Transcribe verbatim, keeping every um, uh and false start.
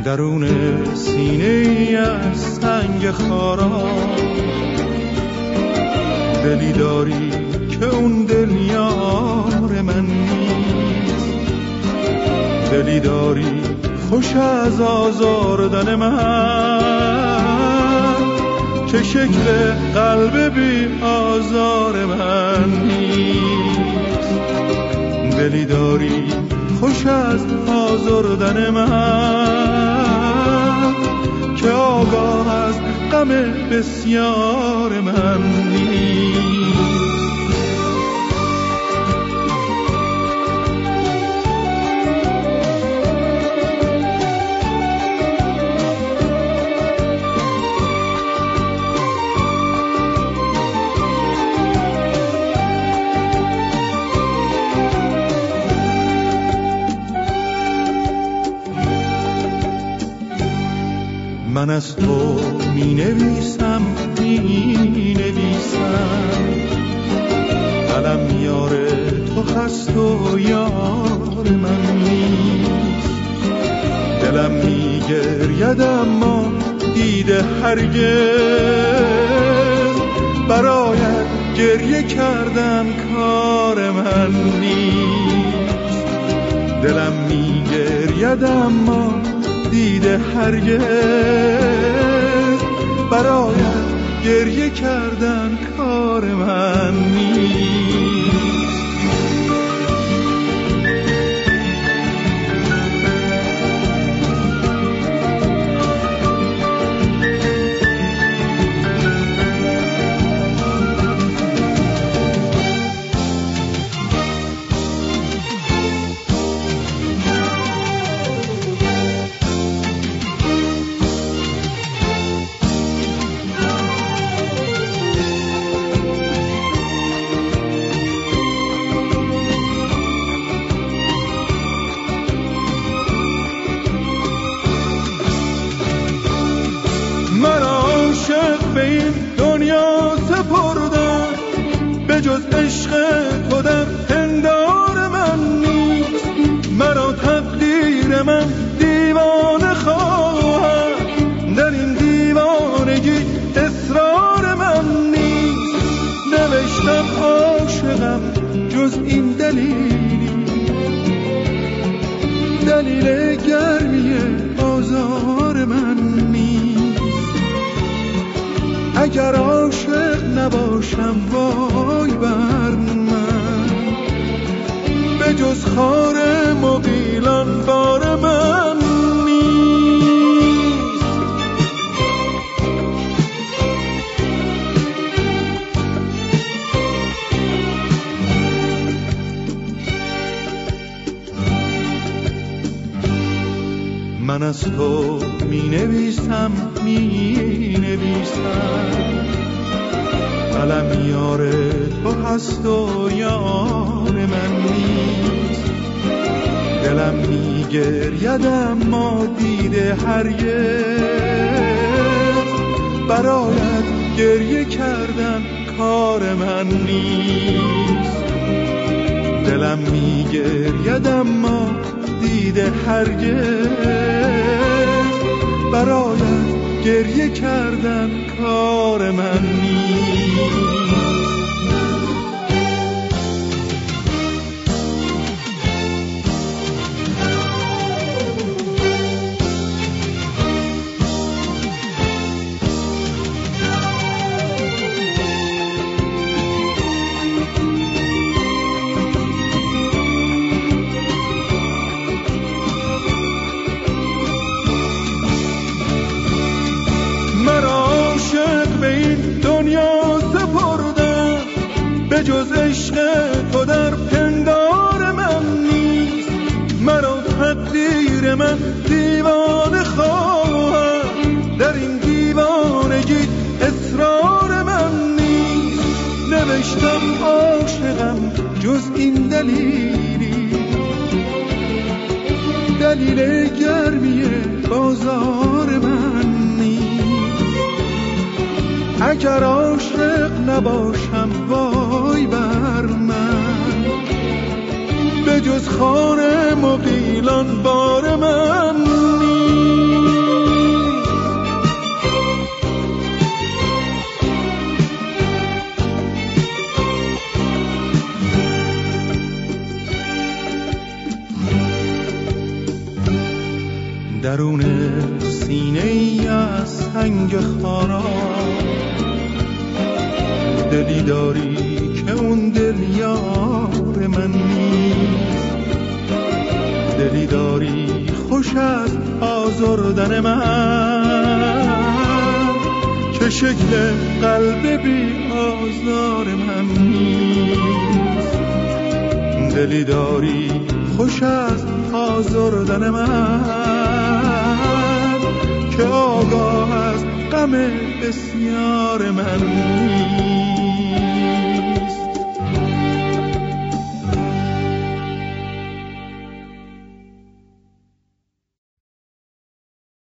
درون سینه ای از سنگ خارا دلی داری که اون دل یار من نیست، دلی داری خوش از آزاردن من که شکل قلب بی آزار من نیست، دلی داری خوش از آزردن من که آگاه از غم بسیار من نیست. من از تو می نویسم می نویسم، قلم یار تو هست و یار من نیست، دلم می گرید اما دیده هرگز برایت گریه کردن کار من نیست، دلم می گرید اما دیده هرگز برایت گریه کردن کار من نیست. جز عشق تو در پندار من نیست، مرا تقدیر من دیوانه خواهد، در این دیوانگی اصرار من نیست، نوشتم عاشقم جز این دلیلی، دلیل گرمی آزار من نیست، اگر عاشق نباشم وای بر من، به جز خار مغیلان بار من نیست. من از تو می نویسم می نویسم، قلم یار تو هست و یار من نیست، دلم می گرید اما دیده هرگز برایت گریه کردن کار من نیست، دلم می گرید اما دیده هرگز برایت گریه کردن کار من نیست. به جز عشق تو در پندار من نیست، مرا تقدیر من دیوانه خواهد، در این دیوانگی اصرار من نیست، نوشتم عاشقم جز این دلیلی، دلیل گرمی بازار من نیست، اگر عاشق نباشم وای بر من، به جز خانه مغیلان بار من نیست. درون سینه ای از سنگ خارا، دلی داری که اون دل یار من نیست، دلی داری خوش از آزردن من که شکل قلب بی آزار من نیست، دلی داری خوش از آزردن من که آگاه از غم بسیار من نیست.